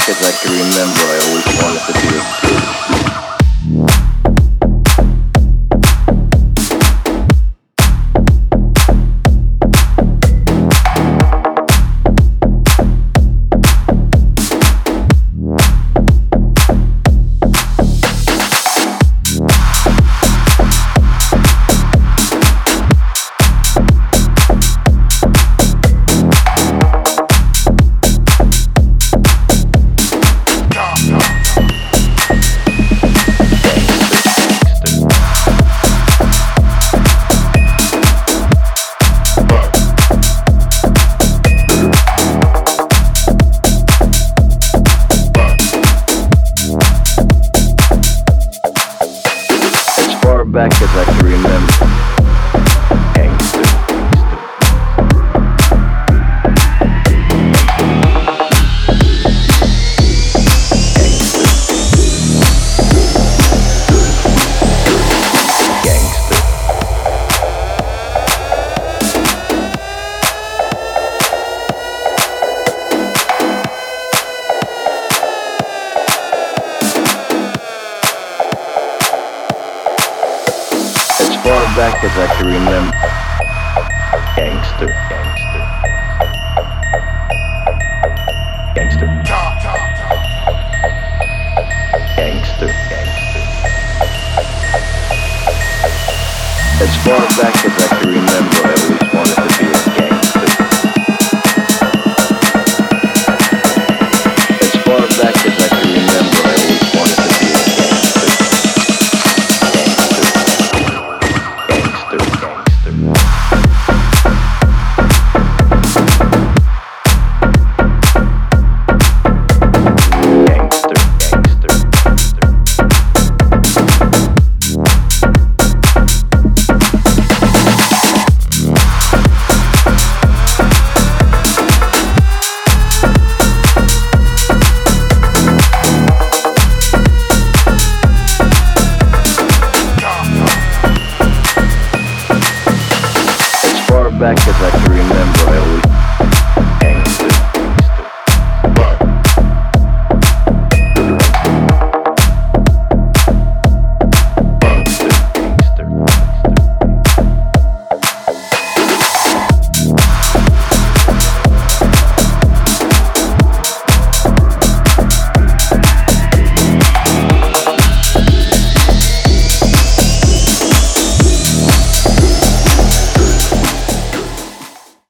back as I can remember, I always wanted to be a kid. Back as I can remember. Gangster. Gangster. As far back as I can remember. Gangster, gangster. Gangster. Gangster, gangster. As far back as I can remember.